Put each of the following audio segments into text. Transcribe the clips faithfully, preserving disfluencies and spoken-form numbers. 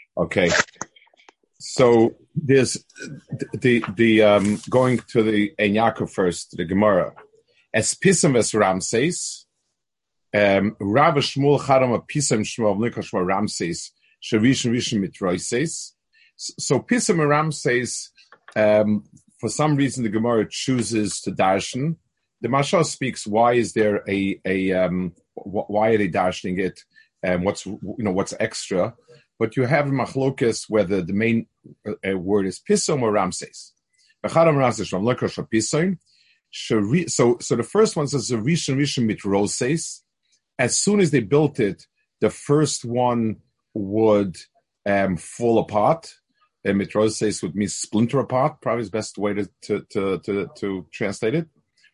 Okay. So there's the the um, going to the Ein Yaakov first, the Gemara. As Pisam as Ramses, um, Rav Shmuel Charam a Pisam Shmuel Nikoshma Ramses Shavishim Rishim Mitroises. So Pisam and Ramses, um, for some reason, the Gemara chooses to darshan. The Mashal speaks. Why is there a a um, why are they darshaning it? And what's you know what's extra? But you have machlokes whether the main uh, word is Pisam or Ramses. So, so the first one says Rishon Rishon Mitroses. As soon as they built it, the first one would um, fall apart. And Mitroses would mean splinter apart. Probably is the best way to to to to, to translate it.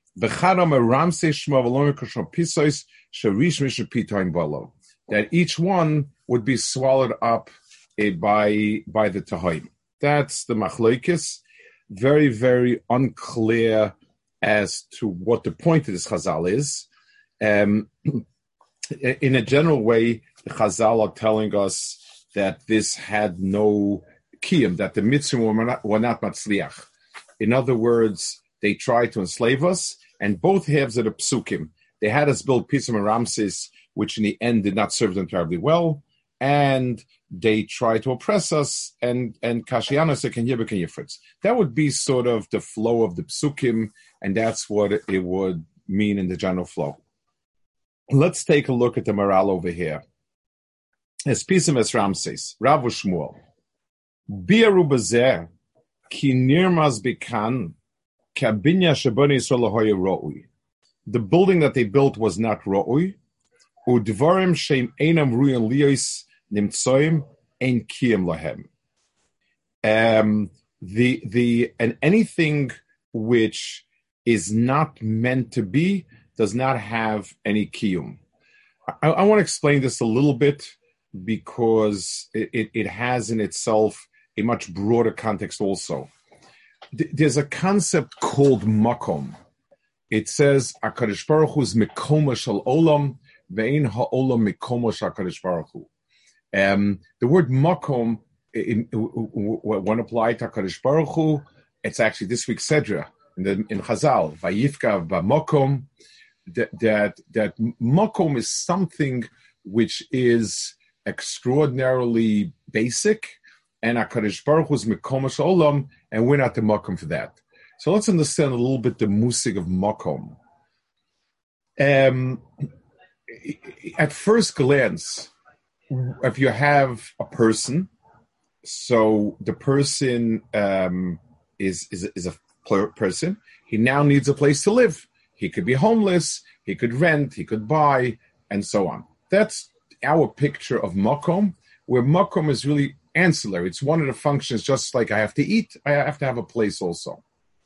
That each one would be swallowed up uh, by by the Tahaim. That's the machlokes. Very, very unclear as to what the point of this Chazal is. Um, in a general way, the Chazal are telling us that this had no kiyum, that the mitzvah were not, were not matzliach. In other words, they tried to enslave us, and both halves of the psukim. They had us build Pisam and Ramses, which in the end did not serve them terribly well, and they tried to oppress us, and and Kashiyanos and Yibuk. That would be sort of the flow of the psukim, and that's what it would mean in the general flow. Let's take a look at the moral over here. As Pisam as Ramses, Rav Shmuel, Bi'aru Bazeh, Ki Nirmaz Bikan, Kabinya Shabani Solahoya Ro'ui. The building that they built was not Ro'ui. Udvarim Shem Einam Ruyan Lios Nimtsoim Ein Kiyam Lahem. Um, the the and anything which is not meant to be does not have any kiyum. I, I want to explain this a little bit because it, it, it has in itself a much broader context also. Th- there's a concept called makom. It says HaKadosh Baruch Hu is mikoma shel olam ve'ein ha'olam mikoma shel HaKadosh Baruch Hu. Um, the word makom, in, in, when applied to HaKadosh Baruch Hu, it's actually this week's Sedra in, the, in Chazal, Vayifka b'makom, that, that, that makom is something which is extraordinarily basic, and HaKadosh Baruch Hu is mikoma shel olam, and we're not the makom for that. So let's understand a little bit the musig of makom. Um, at first glance, if you have a person, so the person um, is, is is a person, he now needs a place to live. He could be homeless, he could rent, he could buy, and so on. That's our picture of makom, where makom is really ancillary. It's one of the functions, just like I have to eat, I have to have a place also.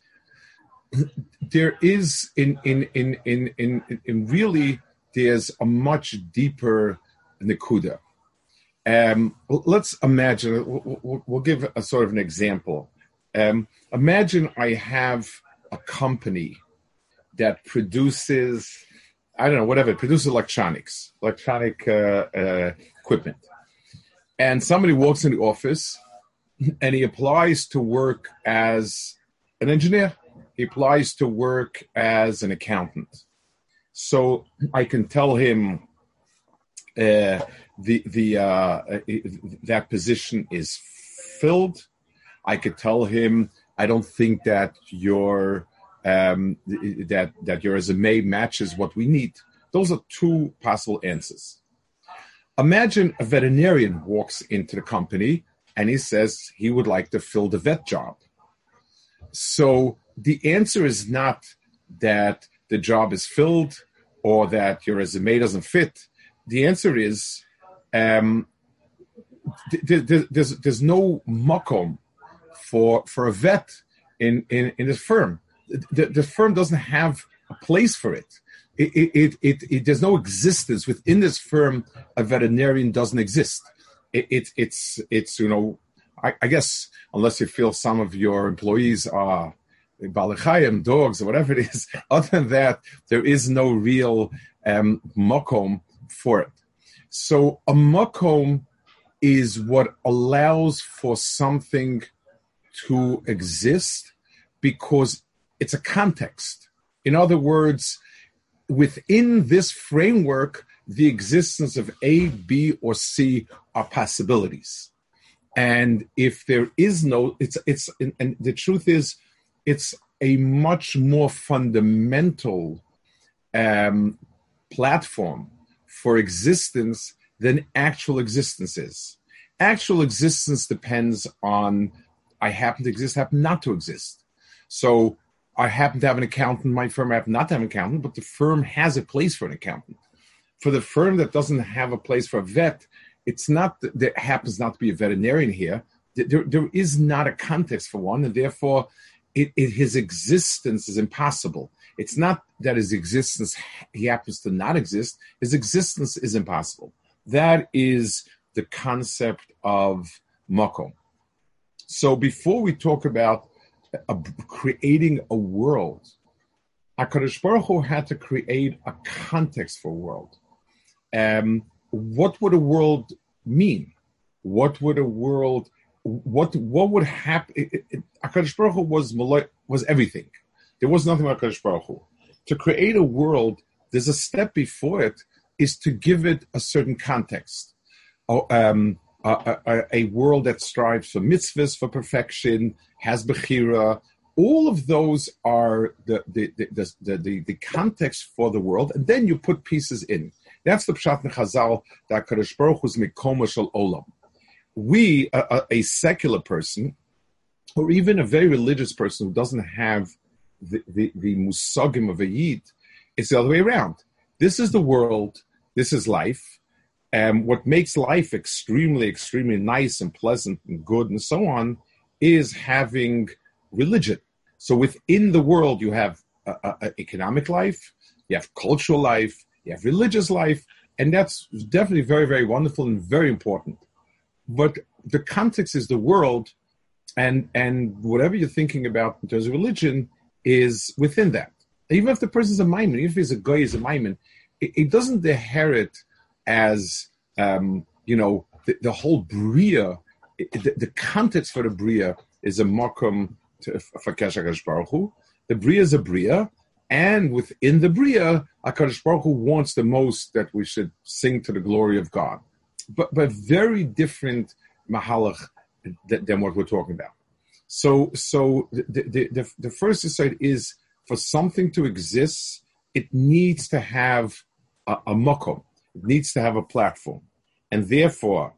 There is in in in in in, in really there's a much deeper nekuda. Um, let's imagine. We'll, we'll give a sort of an example. Um, imagine I have a company that produces, I don't know, whatever, it produces electronics, electronic uh, uh, equipment, and somebody walks in the office, and he applies to work as an engineer. He applies to work as an accountant. So I can tell him uh, the the uh, that position is filled. I could tell him I don't think that your um, that that your resume matches what we need. Those are two possible answers. Imagine a veterinarian walks into the company and he says he would like to fill the vet job. So the answer is not that the job is filled or that your resume doesn't fit. The answer is um, th- th- there's there's no makom for for a vet in in, in this firm. The, the firm doesn't have a place for it. It, it, it, it, it there's no existence within this firm. A veterinarian doesn't exist. It, it it's it's you know I, I guess unless you feel some of your employees are balachayim, dogs, or whatever it is. Other than that, there is no real um, makom for it. So a makom is what allows for something to exist because it's a context. In other words, within this framework, the existence of A, B, or C are possibilities. And if there is no, it's, it's, and the truth is, it's a much more fundamental um, platform for existence than actual existence is. Actual existence depends on, I happen to exist, happen not to exist. So I happen to have an accountant in my firm, I happen not to have an accountant, but the firm has a place for an accountant. For the firm that doesn't have a place for a vet, it's not that there happens not to be a veterinarian here. There, there is not a context for one, and therefore it, it, his existence is impossible. It's not that his existence, he happens to not exist. His existence is impossible. That is the concept of makom. So before we talk about a, creating a world, HaKadosh Baruch Hu had to create a context for a world. Um, what would a world mean? What would a world, what what would happen? HaKadosh Baruch Hu was, was everything. There was nothing about HaKadosh Baruch Hu. To create a world, there's a step before it, is to give it a certain context. Um, a, a, a world that strives for mitzvahs, for perfection, has bechira. All of those are the the the, the, the, the context for the world, and then you put pieces in. That's the Pshat in Chazal, that HaKadosh Baruch Hu is mikoma shel olam. We, a, a secular person, or even a very religious person who doesn't have the, the, the musagim of a yid, it's the other way around. This is the world, this is life, and what makes life extremely, extremely nice and pleasant and good and so on is having religion. So within the world, you have a, a, a economic life, you have cultural life, you have religious life, and that's definitely very, very wonderful and very important. But the context is the world, and and whatever you're thinking about in terms of religion is within that. Even if the person's a maimon, even if he's a guy, is a maimon, it, it doesn't inherit as, um, you know, the, the whole bria, it, the, the context for the bria is a makom for HaKadosh Baruch Hu. The bria is a bria, and within the bria, HaKadosh Baruch Hu wants the most that we should sing to the glory of God. But but very different mahalach than, than what we're talking about. So so the the, the, the first insight is, for something to exist, it needs to have a, a makom. It needs to have a platform. And therefore,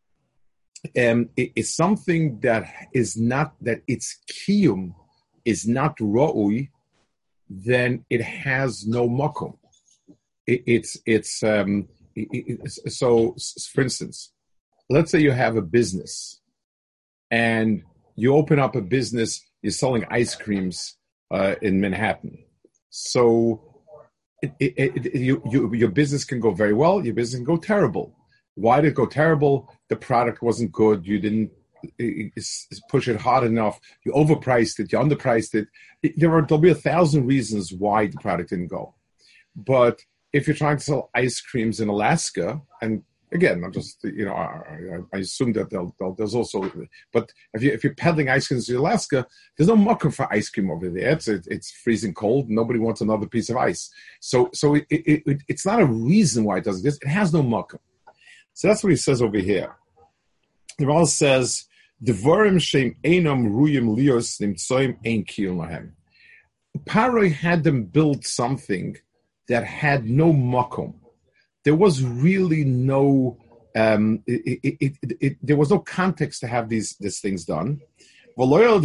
um, it is something that is not, that its kiyum is not ra'ui, then it has no makom. It, it's, it's, um, it, it, so, for instance, let's say you have a business and you open up a business, you're selling ice creams uh, in Manhattan. So it, it, it, you, you, your business can go very well, your business can go terrible. Why did it go terrible? The product wasn't good. You didn't push it hard enough. You overpriced it. You underpriced it. There are, there'll be a thousand reasons why the product didn't go. But if you're trying to sell ice creams in Alaska, and again, I'm just, you know, I, I assume that they'll, they'll, there's also, but if, you, if you're peddling ice creams in Alaska, there's no market for ice cream over there. It's, it, it's freezing cold. Nobody wants another piece of ice. So so it, it, it, it's not a reason why it doesn't exist. It has no market. So that's what he says over here. The Ral says, Devarim shem einam ruyim lios nimtsoim ein kiyum lahem. Paroi had them build something that had no makom. There was really no, um, it, it, it, it, there was no context to have these these things done. They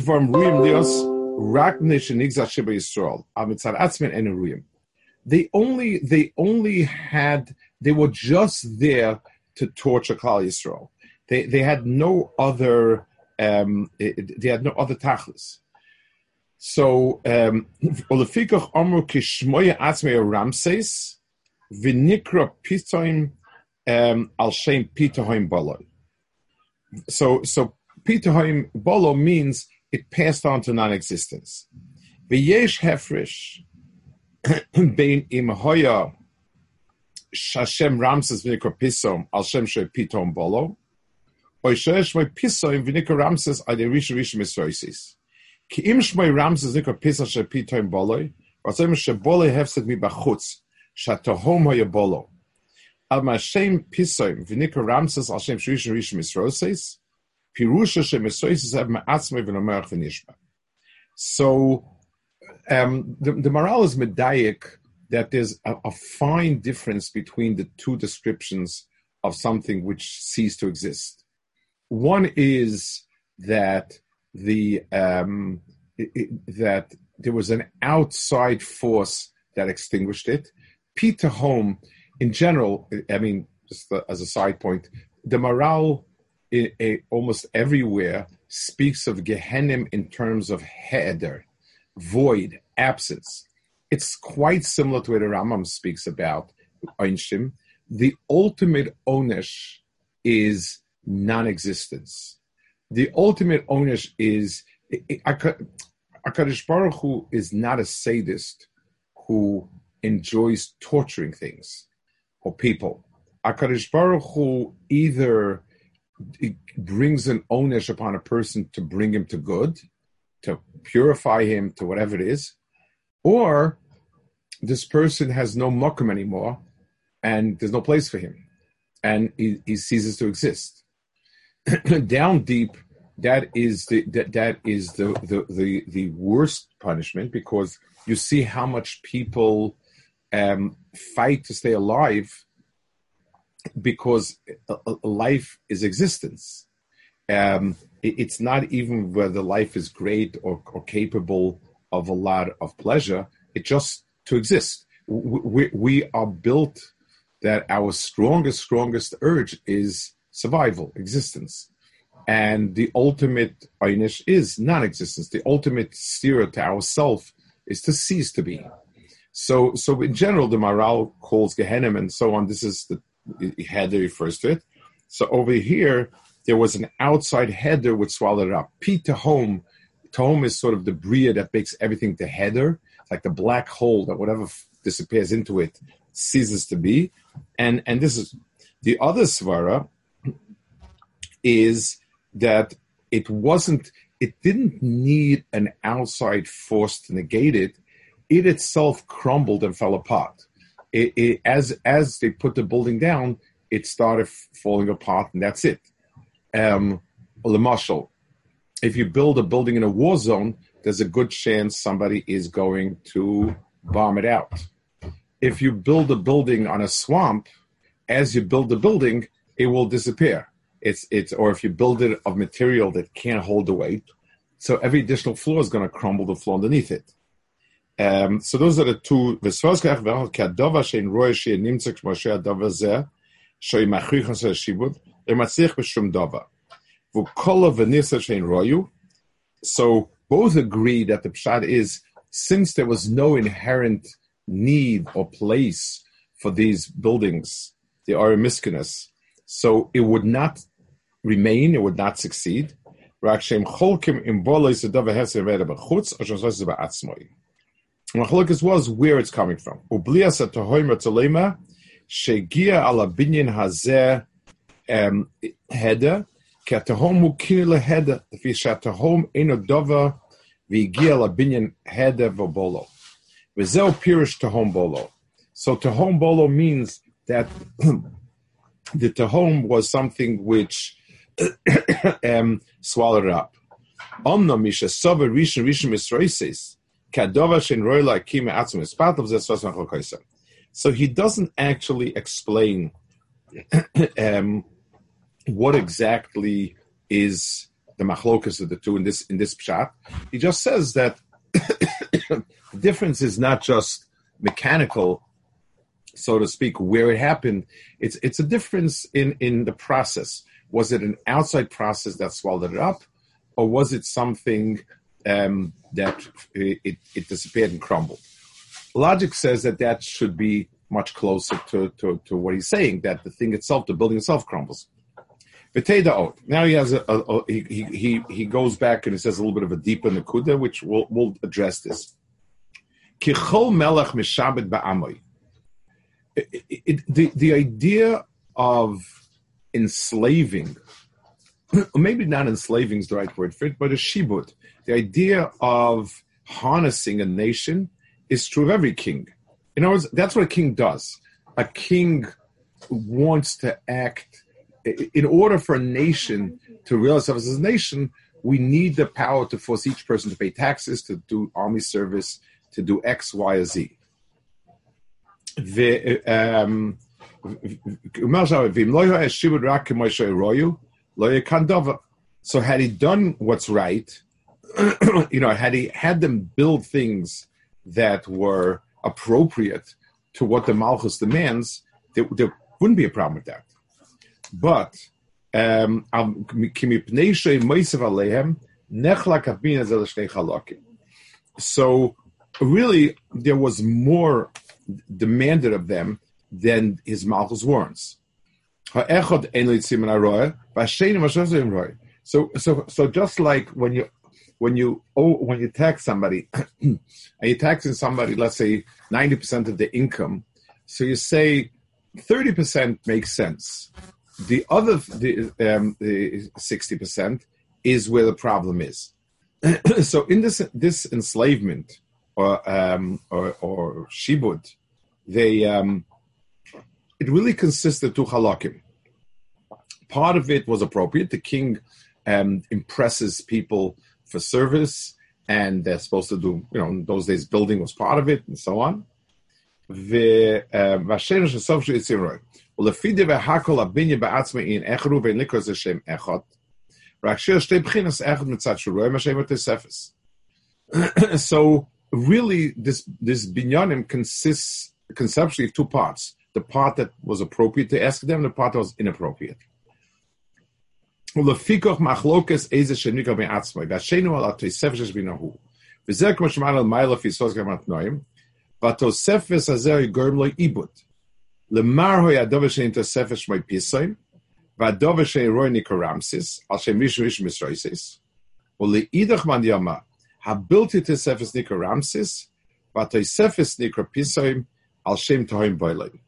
only, they only had, they were just there to torture Klal Yisrael. They they had no other, um, they had no other tachlis. So, um, V'nikra pitoim um, al shem pitoim bolo. So, so pitoim bolo means it passed on to non-existence. V'yesh hefresh bein im hoya shashem ramses v'nikra pisom al shem she pitom bolo Oy sheyesh shmoi pisoim v'nikra Ramses ad rishon rishon misroisis. Ki im shmoi Ramses nikra pisa shepitoim boloi, v'atzayim sheboloi hefsed mibachutz, shatohom hayabolo. Al mashem pisoim v'nikra Ramses al shem rishon rishon misroisis, pirusha shemisroisis ev ma'atzmei v'nomerach v'nishma. So um, the, the morale is medayik that there's a, a fine difference between the two descriptions of something which ceased to exist. One is that the um, it, it, that there was an outside force that extinguished it. Peter Home, in general, I mean, just as a side point, the morale in, in, almost everywhere speaks of Gehenim in terms of heder, void, absence. It's quite similar to what the Rambam speaks about Einshim. The ultimate onesh is non-existence. The ultimate onesh is HaKadosh Baruch Hu is not a sadist who enjoys torturing things or people. HaKadosh Baruch Hu either brings an onesh upon a person to bring him to good, to purify him, to whatever it is, or this person has no mokum anymore, and there's no place for him, and he, he ceases to exist. Down deep, that is the that, that is the, the the the worst punishment, because you see how much people um, fight to stay alive, because a, a life is existence. Um, it, it's not even whether life is great or, or capable of a lot of pleasure. It just to exist. We, we, we are built that our strongest, strongest urge is survival, existence. And the ultimate einish is non-existence. The ultimate steer to ourself is to cease to be. So, so in general, the Maral calls Gehenim and so on. This is the header refers to it. So over here, there was an outside header which swallowed it up. P to home. Home is sort of the bria that makes everything to header. It's like the black hole that whatever f- disappears into it ceases to be. And and this is the other svara is that it wasn't, it didn't need an outside force to negate it. It itself crumbled and fell apart. It, it, as as they put the building down, it started falling apart, and that's it. Um, Lamashal, if you build a building in a war zone, there's a good chance somebody is going to bomb it out. If you build a building on a swamp, as you build the building, it will disappear. It's it's or if you build it of material that can't hold the weight, so every additional floor is going to crumble the floor underneath it. Um, so those are the two. So both agree that the pshat is, since there was no inherent need or place for these buildings, the Arimiskinus, so it would not remain, it would not succeed. Machlokes was where it's coming from. Ublias atohoyma tolema shegia ala binyan hazeh heder katahom ukile heder fi shatahom eno dova vigia ala binyan heder vobolo. V'zeu pirish tahom bolo. So tahom bolo means that the tahom was something which um, swallowed it up. Omna misha sover rishon rishon misroises. So he doesn't actually explain um, what exactly is the machlokas of the two in this in this pshat. He just says that the difference is not just mechanical, so to speak, where it happened. It's it's a difference in, in the process. Was it an outside process that swallowed it up, or was it something Um, that it, it disappeared and crumbled? Logic says that that should be much closer to, to, to what he's saying, that the thing itself, the building itself, crumbles. Now he has a, a, a he, he he goes back and he says a little bit of a deeper nekuda, which we'll, we'll address this. Kichol melech mishabed ba'amoy. The the idea of enslaving maybe not enslaving is the right word for it, but a shibud. The idea of harnessing a nation is true of every king. In other words, that's what a king does. A king wants to act. In order for a nation to realize itself as a nation, we need the power to force each person to pay taxes, to do army service, to do X, Y, or Z. The, um, so had he done what's right, you know, had he had them build things that were appropriate to what the Malchus demands, there, there wouldn't be a problem with that. But um, so really there was more demanded of them than his Malchus warrants. So so so just like when you when you oh, when you tax somebody and you're taxing somebody, let's say ninety percent of the income, so you say thirty percent makes sense. The other the, um, the sixty percent is where the problem is. So in this this enslavement or um, or, or shibud, they um, it really consisted of two halakim. Part of it was appropriate. The king um, impresses people for service, and they're supposed to do, you know, in those days building was part of it, and so on. The so really, this this binyanim consists conceptually of two parts: the part that was appropriate to ask them, and the part that was inappropriate. Vatosefes azer yigorm lo ibud. Lemar hoy adove shein tosefes shmoi pisoim, v'adove shein roi nikoramsis, al shem rishon rishon misroisis, uleidach man yama, habilti tosefes nikoramsis, vatosefes nikropisoim, al shem tohim boilim.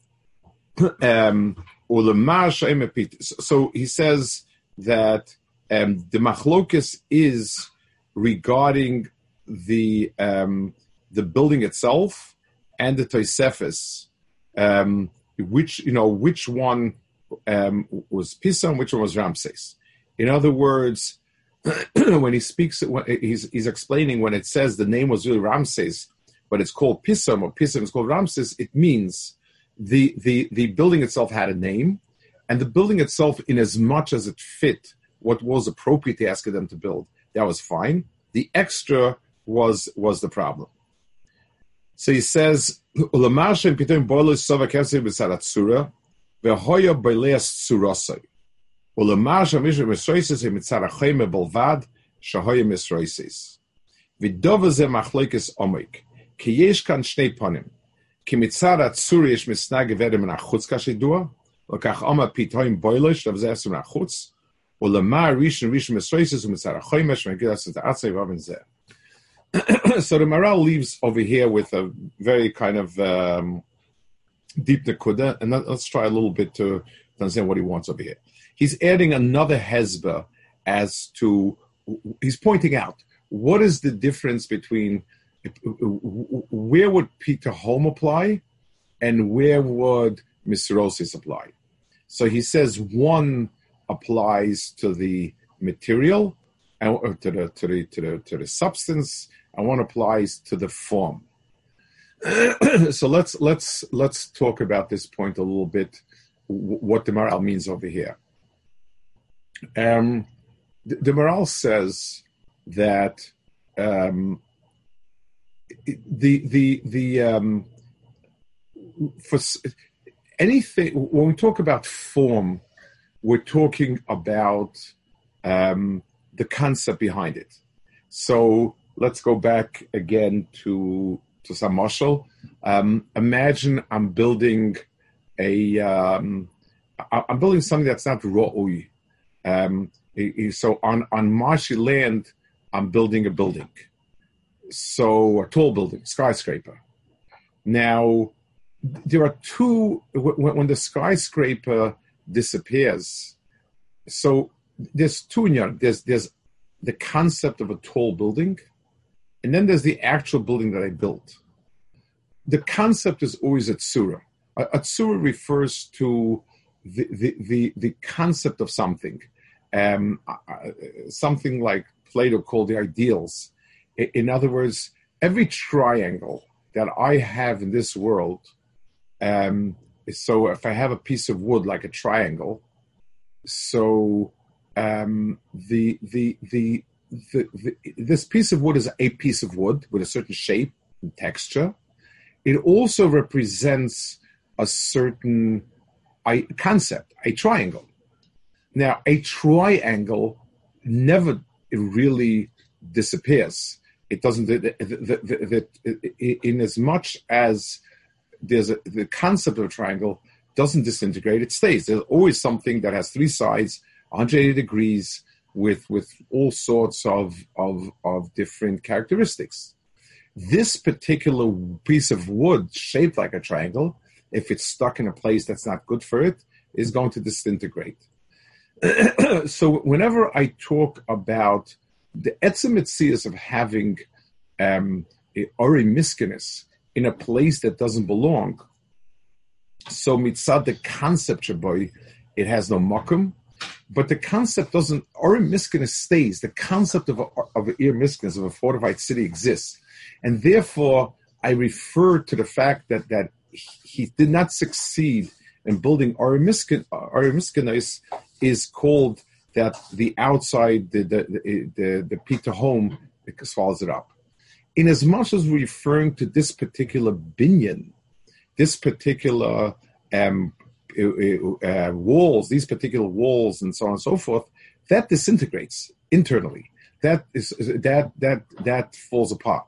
Ulemar shein mepit. So he says that um, the machlokes is regarding the um, the building itself and the Tosefes, um, which, you know, which one um, was Pisa, which one was Ramses. In other words, when he speaks, he's, he's explaining when it says the name was really Ramses, but it's called Pisam, or Pisam is called Ramses, it means the, the, the building itself had a name, and the building itself, in as much as it fit what was appropriate to ask them to build, that was fine. The extra was was the problem. So he says, "Ulamar shem pitom boilus sova kevsei b'saratzura vehoya boileas tsurosai. Ulamar shem mishra misroises mitzarachayim belvad shahoya misroises. V'dova ze machlekes omik ki yesh kan shnei ponim ki mitzaratzura yesh misnag gevedem nachutz kashidua lokach oma pitom boilus shav zeh esum nachutz ulamar rishon rishon misroises mitzarachayim shmegilas zeh vavin zeh." So the Maharal leaves over here with a very kind of um, deep nekuda, and let's try a little bit to understand what he wants over here. He's adding another hezbah as to, he's pointing out, what is the difference between, where would Peter Home apply and where would Misrosis apply? So he says one applies to the material, and to the to the to the to the substance, and one applies to the form. So let's let's let's talk about this point a little bit. What the Maharal means over here. Um, the, the Maharal says that um, the the the um, for anything when we talk about form, we're talking about um, the concept behind it. So let's go back again to to some mashal. Um, imagine I'm building a um, I'm building something that's not ra'ui. Um, so on on marshy land, I'm building a building. So a tall building, skyscraper. Now there are two. When, when the skyscraper disappears, so there's two in Yarn. There's there's the concept of a tall building, and then there's the actual building that I built. The concept is always a tzura. A, a tzura refers to the, the the the concept of something, um, uh, something like Plato called the ideals. In, in other words, every triangle that I have in this world. Um, so if I have a piece of wood like a triangle, so um, the, the, the the the this piece of wood is a piece of wood with a certain shape and texture. It also represents a certain I, concept, a triangle. Now, a triangle never really disappears. It doesn't. The, the, the, in as much as there's a, the concept of a triangle doesn't disintegrate, it stays. There's always something that has three sides, one hundred eighty degrees, with with all sorts of, of, of different characteristics. This particular piece of wood shaped like a triangle, if it's stuck in a place that's not good for it, is going to disintegrate. So whenever I talk about the etzem mitzias of having um, a ori miskinus in a place that doesn't belong, so mitzad the concept shaboy, it has no makom, but the concept doesn't. Ori miskinus stays. The concept of a, of an ir miskinus, of a fortified city, exists, and therefore I refer to the fact that that he did not succeed in building ori miskinus is called that the outside, the the the, the, the pita home, it swallows it up. In as much as we're referring to this particular binyan, this particular um, uh, walls, these particular walls, and so on and so forth, that disintegrates internally. That is that that that falls apart.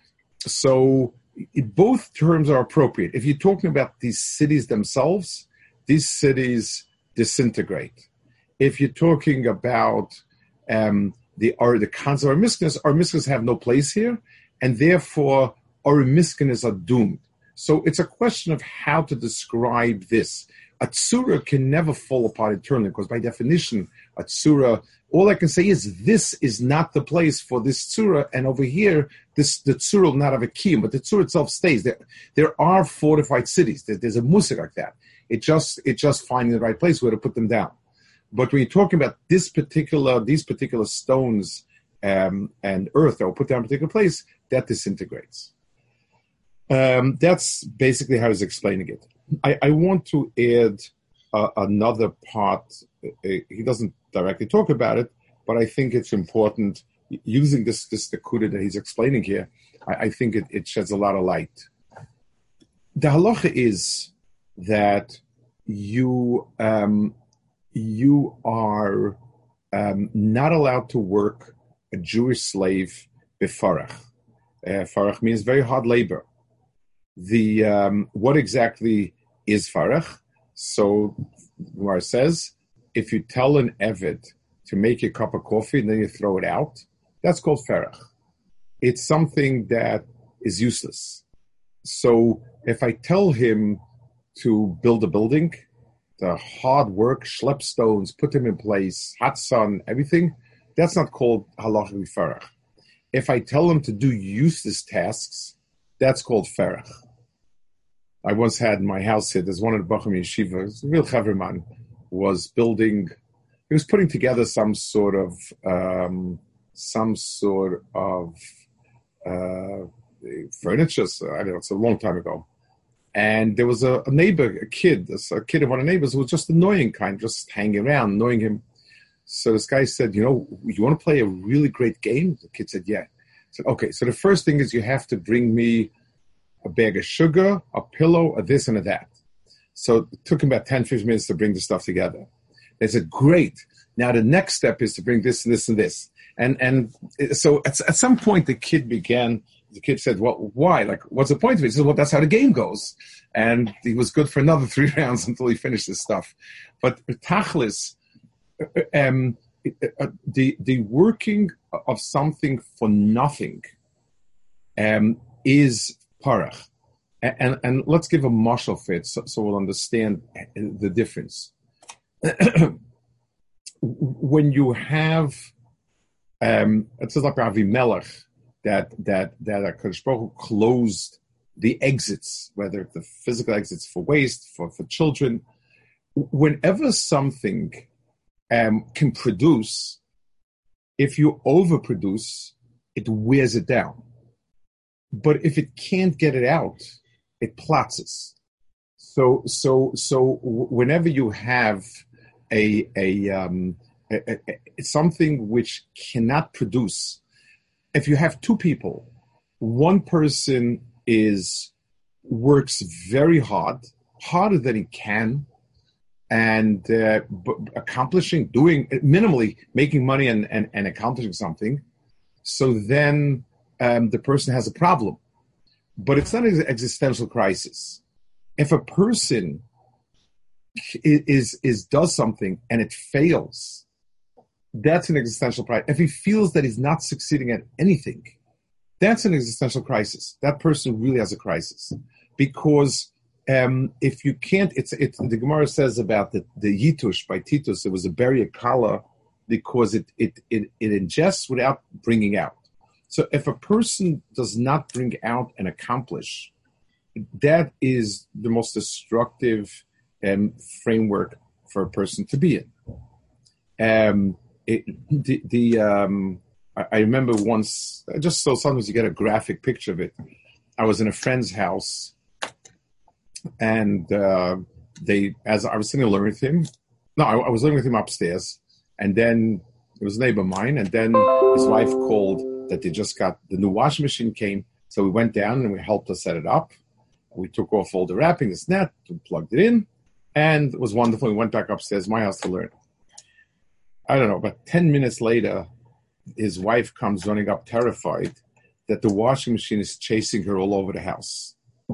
So it, both terms are appropriate. If you're talking about these cities themselves, these cities disintegrate. If you're talking about um, the or the concept of miskinus, our miskinus have no place here, and therefore our miskinus are doomed. So it's a question of how to describe this. A tzura can never fall apart internally, because by definition, a tzura, all I can say is this is not the place for this tzura, and over here, this the tzura will not have a kiyum, but the tzura itself stays. There, there are fortified cities. There, there's a musik like that. It just it's just finding the right place where to put them down. But when you're talking about this particular, these particular stones um, and earth that will put down a particular place, that disintegrates. Um, that's basically how he's explaining it. I, I want to add uh, another part. Uh, he doesn't directly talk about it, but I think it's important. Using this this Nakuda that he's explaining here, I, I think it, it sheds a lot of light. The halacha is that you um, you are um, not allowed to work a Jewish slave befarach. Uh, farach means very hard labor. The um, what exactly is farach? So Gemara says, if you tell an eved to make a cup of coffee and then you throw it out, that's called farach. It's something that is useless. So if I tell him to build a building, the hard work, schlep stones, put them in place, hot sun, everything, that's not called halacha farach. If I tell him to do useless tasks, that's called farach. I once had in my house here, there's one of the Bacham Yeshiva, a real chaverman, was building, he was putting together some sort of, um, some sort of uh, furniture, so I don't know, it's a long time ago. And there was a, a neighbor, a kid, a kid of one of the neighbors who was just annoying kind, just hanging around, annoying him. So this guy said, you know, you want to play a really great game? The kid said, yeah. I said, okay, so the first thing is you have to bring me a bag of sugar, a pillow, a this and a that. So it took him about ten, fifteen minutes to bring the stuff together. They said, great. Now the next step is to bring this and this and this. And and so at, at some point the kid began, the kid said, well, why? Like, what's the point of it? He said, well, that's how the game goes. And he was good for another three rounds until he finished his stuff. But tachlis, um, the the working of something for nothing um, is parach. And, and, and let's give a mashal for it so, so we'll understand the difference. when you have, um, it's like Avimelech, that that that HaKadosh Baruch Hu closed the exits, whether it's the physical exits for waste, for, for children. Whenever something um, can produce, if you overproduce, it wears it down. But if it can't get it out, it platses. So, so, so whenever you have a a, um, a, a, a something which cannot produce, if you have two people, one person is works very hard, harder than he can, and uh, b- accomplishing, doing minimally, making money and, and, and accomplishing something. So then um, the person has a problem, but it's not an existential crisis. If a person is is does something and it fails, that's an existential crisis. If he feels that he's not succeeding at anything, that's an existential crisis. That person really has a crisis, because um, if you can't, it's it's the Gemara says about the the Yitush by Titus. It was a Beria Kala because it it it it ingests without bringing out. So if a person does not bring out and accomplish, that is the most destructive um, framework for a person to be in. Um, it, the the um, I, I remember once, just so sometimes you get a graphic picture of it. I was in a friend's house, and uh, they, as I was sitting there learning with him, no, I, I was learning with him upstairs, and then it was a neighbor of mine, and then his wife called that they just got, the new washing machine came, so we went down and we helped her set it up. We took off all the wrapping, this net, and plugged it in, and it was wonderful. We went back upstairs to my house to learn. I don't know, about ten minutes later, his wife comes running up terrified that the washing machine is chasing her all over the house.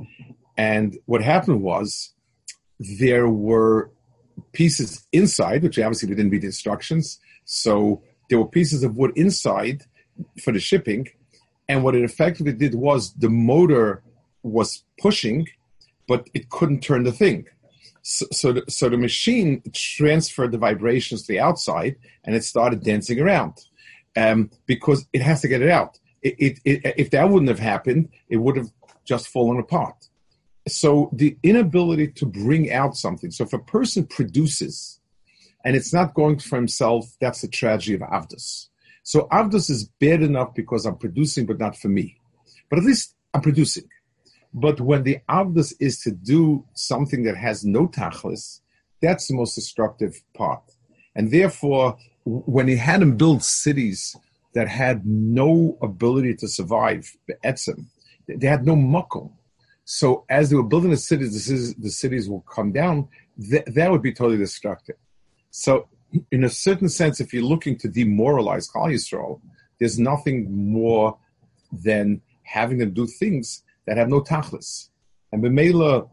And what happened was there were pieces inside, which obviously we didn't read the instructions. So there were pieces of wood inside for the shipping. And what it effectively did was the motor was pushing, but it couldn't turn the thing. So, so, the, so the machine transferred the vibrations to the outside, and it started dancing around um, because it has to get it out. It, it, it, if that wouldn't have happened, it would have just fallen apart. So the inability to bring out something. So if a person produces and it's not going for himself, that's the tragedy of Avdus. So Avdus is bad enough because I'm producing, but not for me. But at least I'm producing. But when the Avdus is to do something that has no tachlis, that's the most destructive part. And therefore, when he had him build cities that had no ability to survive, be'etzem, they had no makom. So as they were building the cities, the cities, the cities will come down. Th- that would be totally destructive. So in a certain sense, if you're looking to demoralize Klal Yisrael, there's nothing more than having them do things that have no tachlis. And b'meila,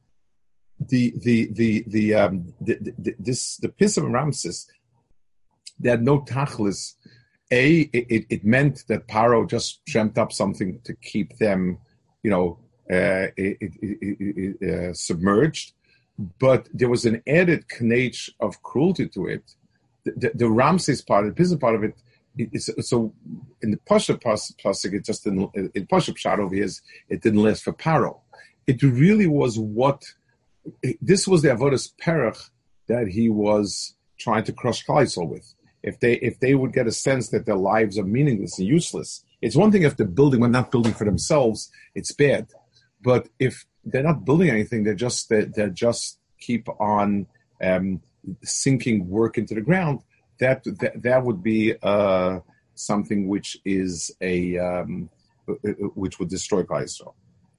the the the the um the, the, this the Pisam Ramses, they had no tachlis. A it, it meant that Paro just dreamt up something to keep them, you know, uh, it, it, it, it, uh, submerged. But there was an added knetch of cruelty to it. The, the, the Ramses part, the Pisam part of it. It's, so in the Pashup Pasuk, it just didn't. In Pashup shot over here, it didn't last for Paro. It really was what this was the avodas perach that he was trying to crush Klal Yisrael with. If they if they would get a sense that their lives are meaningless and useless, it's one thing if they're building, when not building for themselves, it's bad. But if they're not building anything, they're just they they just keep on um, sinking work into the ground. That, that that would be uh, something which is a um, which would destroy Klal Yisrael.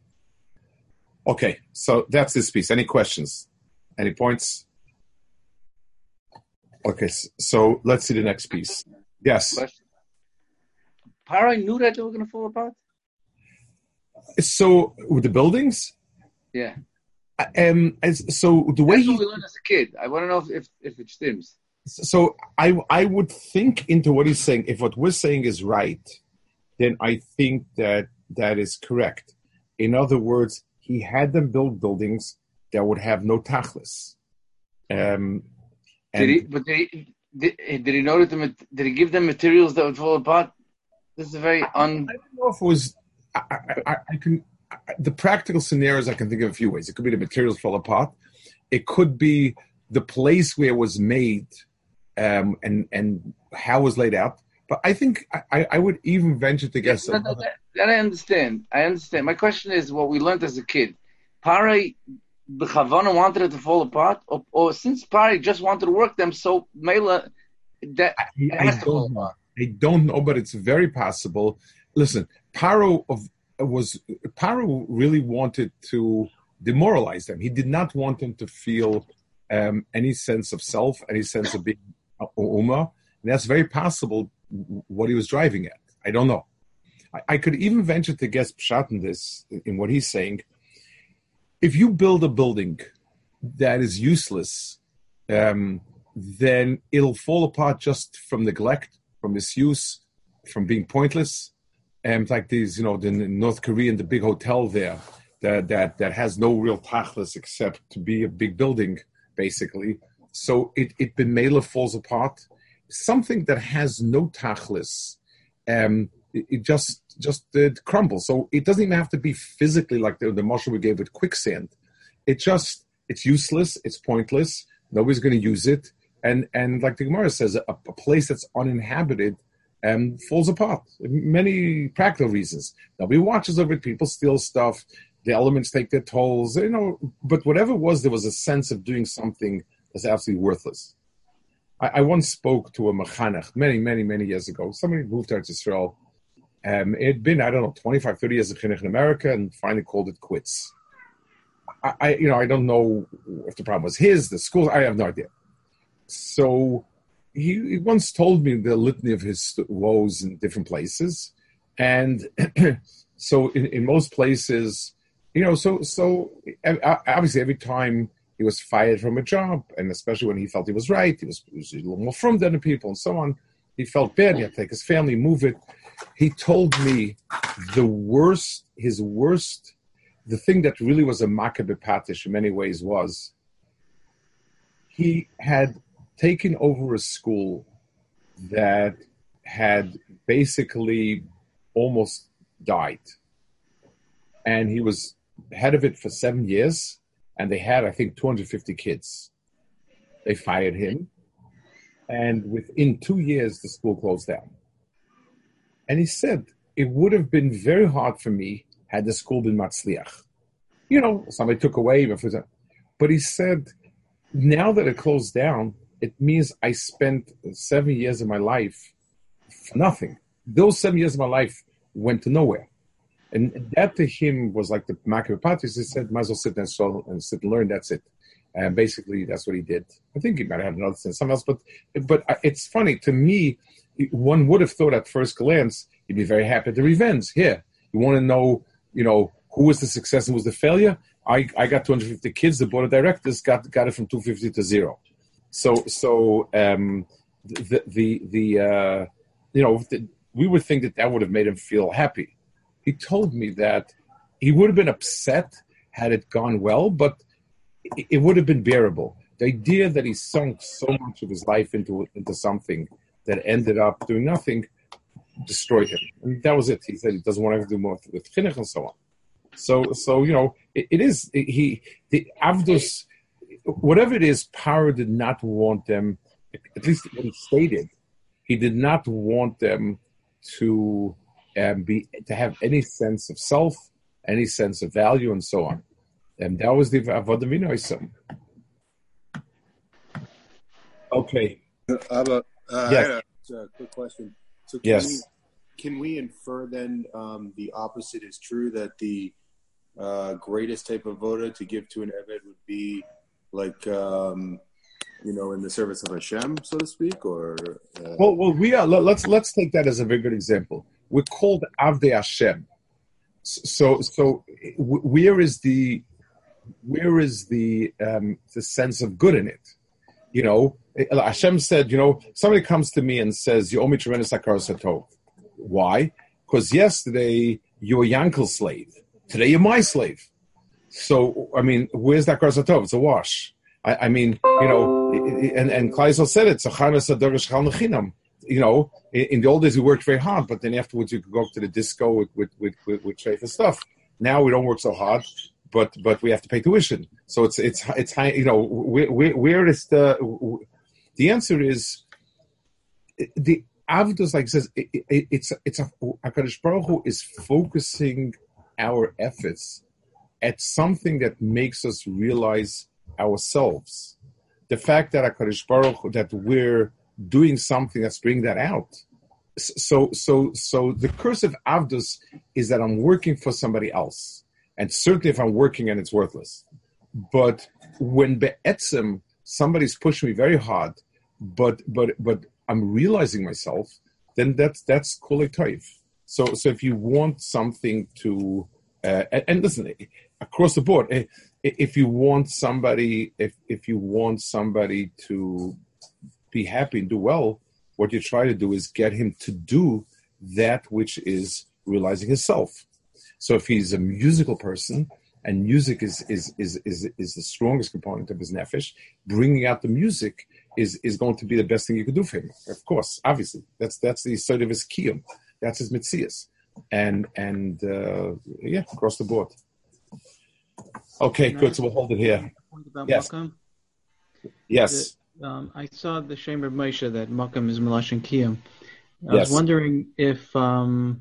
Okay, so that's this piece. Any questions? Any points? Okay, so let's see the next piece. Yes. Question. Paro knew that they were going to fall apart. So with the buildings, yeah. Um. As, so the way That's he, what we learned as a kid. I want to know if if, if it stems. So I I would think into what he's saying. If what we're saying is right, then I think that that is correct. In other words, he had them build buildings that would have no tachlis. Um, Did he? But they Did, did he know that the, did he give them materials that would fall apart? This is a very un. I don't know if it was. I, I, I can. I, the practical scenarios I can think of a few ways. It could be the materials fall apart. It could be the place where it was made, um, and and how it was laid out. But I think I, I would even venture to guess. That, that, that I understand. I understand. My question is what we learned as a kid. Pare, the Chavana wanted it to fall apart, or, or since Pare just wanted to work them, so Mela that I, it I has to fall don't know. apart. I don't know, but it's very possible. Listen, Paro of was Paro really wanted to demoralize them. He did not want them to feel um, any sense of self, any sense of being Ummah. And that's very possible what he was driving at. I don't know. I, I could even venture to guess Pshat in this, in what he's saying. If you build a building that is useless, um, then it'll fall apart just from neglect, from misuse, from being pointless. And like these, you know, the North Korean, the big hotel there that that that has no real tachlis except to be a big building, basically. So it it b'meila falls apart. Something that has no tachlis, um, it, it just just uh, crumbles. So it doesn't even have to be physically like the, the mashal we gave with quicksand. It just it's useless. It's pointless. Nobody's going to use it. And and like the Gemara says, a, a place that's uninhabited um, falls apart. Many practical reasons. Nobody watches over it. People steal stuff. The elements take their tolls. You know, but whatever it was, there was a sense of doing something that's absolutely worthless. I, I once spoke to a mechanech many, many, many years ago. Somebody moved to Eretz Yisrael. Um, it had been, I don't know, twenty-five, thirty years of chinuch in America, and finally called it quits. I, I, you know, I don't know if the problem was his, the school. I have no idea. So he, he once told me the litany of his woes in different places. And so in, in most places, you know, so so obviously every time he was fired from a job, and especially when he felt he was right, he was, he was a little more from than the people and so on, he felt bad. He had to take his family, move it. He told me the worst, his worst, the thing that really was a makkah b'patish in many ways was he had taken over a school that had basically almost died. And he was head of it for seven years, and they had, I think, two hundred fifty kids. They fired him, and within two years, the school closed down. And he said, it would have been very hard for me had the school been matzliach. You know, somebody took away, but he said, now that it closed down, it means I spent seven years of my life for nothing. Those seven years of my life went to nowhere. And that to him was like the Makkah Patis. He said, might as well sit and, so, and sit and learn, that's it. And basically, that's what he did. I think he might have had another thing, something else. But, but it's funny, to me, one would have thought at first glance, he'd be very happy at the revenge. Here, you want to know, you know, who was the success and who was the failure? I, I got two hundred fifty kids. The board of directors got, got it from two hundred fifty to zero. So, so um, the, the, the uh, you know, the, we would think that that would have made him feel happy. He told me that he would have been upset had it gone well, but it, it would have been bearable. The idea that he sunk so much of his life into into something that ended up doing nothing destroyed him. And that was it. He said he doesn't want to do more with chinuch and so on. So, so you know, it, it is, it, he, the Avdus, whatever it is, Paro did not want them, at least when he stated, he did not want them to um, be, to have any sense of self, any sense of value, and so on. And that was the Avodah Vinoism. Okay. Abba, uh, yes. I had a, a quick question. So can yes. we, can we infer then um, the opposite is true, that the uh, greatest type of voda to give to an Eved would be like, um, you know, in the service of Hashem, so to speak, or? Uh... Well, well, we are. Let's let's take that as a very good example. We're called Avdei Hashem. So, so where is the where is the um, the sense of good in it? You know, Hashem said, you know, somebody comes to me and says, "You owe me tremendous hakaras hatov." Why? Because yesterday you were Yankel's slave. Today you're my slave. So, I mean, where's that hakaras hatov? It's a wash. I, I mean, you know. and and Kleisel said it. You know, in, in the old days we worked very hard, but then afterwards you could go to the disco with with with with, with Shreif stuff. Now we don't work so hard, but but we have to pay tuition. So it's it's it's high. You know, where where, where is the the answer is the Avdus, like it says, it, it, it's it's a HaKadosh Baruch Hu is focusing our efforts at something that makes us realize ourselves. The fact that HaKadosh Baruch Hu, that we're doing something that's bringing that out. So so so the curse of Avdus is that I'm working for somebody else. And certainly if I'm working and it's worthless. But when be'etzem, somebody's pushing me very hard, but but but I'm realizing myself, then that's that's kulei toiv. So so if you want something to uh, and, and listen, across the board, if you want somebody, if if you want somebody to be happy and do well, what you try to do is get him to do that which is realizing himself. So if he's a musical person, and music is is is is, is the strongest component of his nefesh, bringing out the music is, is going to be the best thing you could do for him. Of course, obviously, that's that's the sort of his kiyum, that's his mitzias, and and uh, yeah, across the board. Okay, good. So we'll hold it here. About yes. Makam? Yes. The, um, I saw the Shem of Moshe that Makam is Melashon Kiyum. I yes. was wondering if um,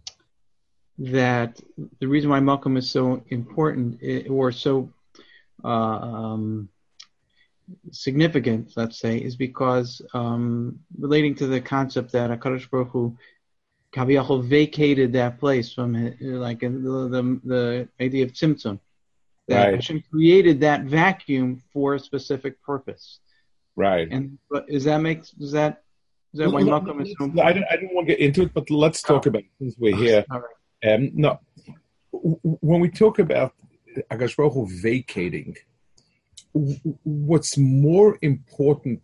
that the reason why Malcolm is so important or so uh, um, significant, let's say, is because um, relating to the concept that HaKadosh Baruch Hu Kaviyachol vacated that place from like the the, the idea of Tzimtzum, that right. Hashem created that vacuum for a specific purpose. Right. And but is that makes does that is that why Malcolm is so important? I don't I don't want to get into it, but let's talk about it since we're here. All right. Um, no, when we talk about HaKadosh Baruch Hu vacating, what's more important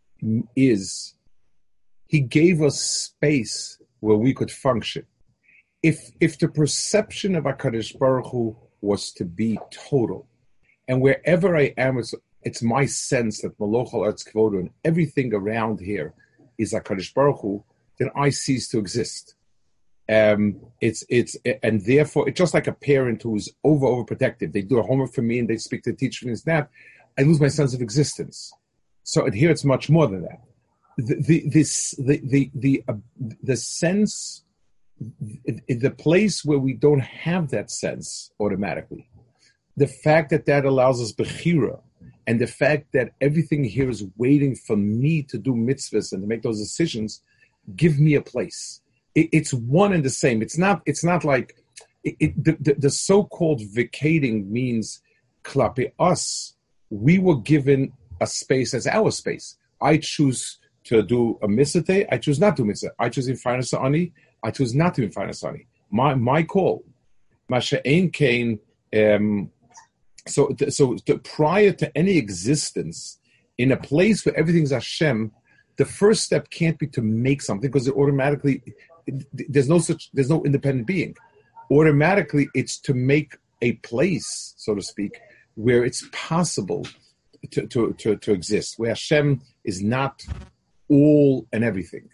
is he gave us space where we could function. If if the perception of HaKadosh Baruch Hu was to be total, and wherever I am, it's, it's my sense that Maloch Ha'aretz Kvodo and everything around here is HaKadosh Baruch Hu, then I cease to exist. Um, it's it's and therefore it's just like a parent who's over overprotective. They do a homework for me and they speak to the teacher and that. I lose my sense of existence. So here it's much more than that. The the this the the the uh, the sense, the place where we don't have that sense automatically, the fact that that allows us bechira, and the fact that everything here is waiting for me to do mitzvahs and to make those decisions, give me a place. It's one and the same. It's not. It's not like it, it, the, the, the so-called vacating means klape us. We were given a space as our space. I choose to do a mitzvah. I choose not to mitzvah. I choose in finance ani. I choose not to in finance ani. My my call. Masha ein kain. Um, so so the, prior to any existence in a place where everything's Hashem, the first step can't be to make something because it automatically. There's no such. There's no independent being. Automatically, it's to make a place, so to speak, where it's possible to to to, to exist, where Hashem is not all and everything.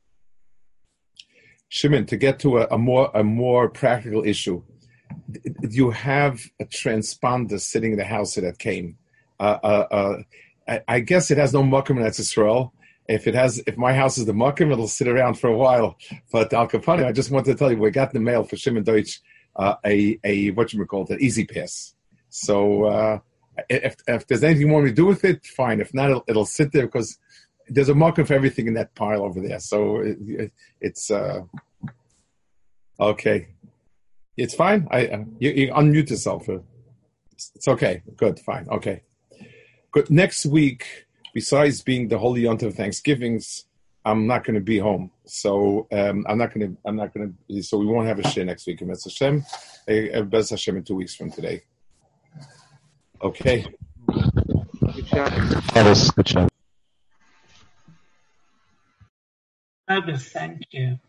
Shimon, to get to a, a more a more practical issue, you have a transponder sitting in the house that came. Uh, uh, uh, I, I guess it has no makom in Eretz Yisrael. If it has, if my house is the makom, it'll sit around for a while. But Al Kapanim, I just wanted to tell you, we got in the mail for Shimon Deutsch uh, a a what you call it, an Easy Pass. So uh, if if there's anything you want me to do with it, fine. If not, it'll, it'll sit there because there's a makom for everything in that pile over there. So it, it, it's uh, okay. It's fine. I uh, you, you unmute yourself. It's, it's okay. Good. Fine. Okay. Good. Next week. Besides being the Holy Yom Tov Thanksgivings, I'm not going to be home, so um, I'm not going to. I'm not going to. So we won't have a share next week. Bez Hashem, Bez Hashem in two weeks from today. Okay. Good job. That was good job. Thank you.